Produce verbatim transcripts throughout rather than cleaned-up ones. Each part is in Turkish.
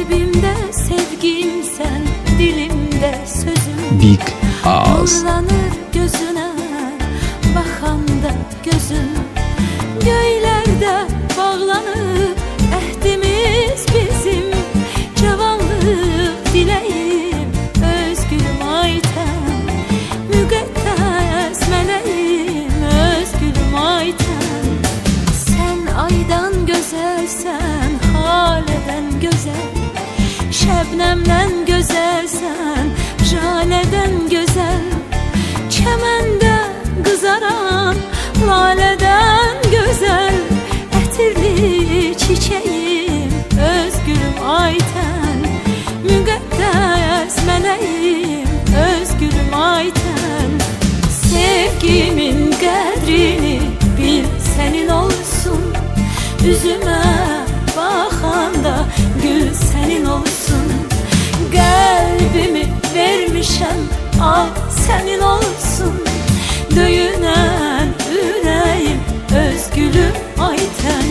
Kalbimde sevgim sen, dilimde sözüm. Big Ağız. Nurlanır gözüne bakanda gözüm. Göylerde bağlanıp ehdimiz bizim. Cavanlık dileğim, özgürüm ayten. Müqəddəs meleğim, özgürüm ayten. Sen aydan güzelsen, haleden güzel. Şebnemden güzelsen, jaleden güzel. Çemende kızaran laleden güzel. Etirli çiçeğim, özgürüm ayten. Müqəddəs meleğim, özgürüm ayten. Sevgimin qədrini bil, senin olsun. Üzüme bakanda gül senin olsun. Kalbimi vermişem, al senin olsun. Döyünen yüreğim, özgürüm ayten.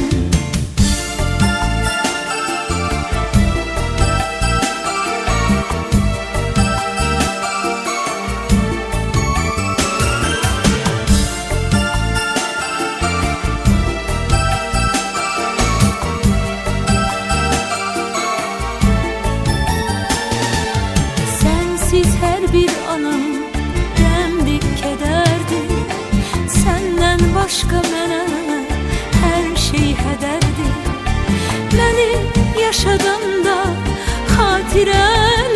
Sensiz her bir anım demdik kederdi. Senden başka mənə her şey hederdi. Beni yaşadanda hatirələr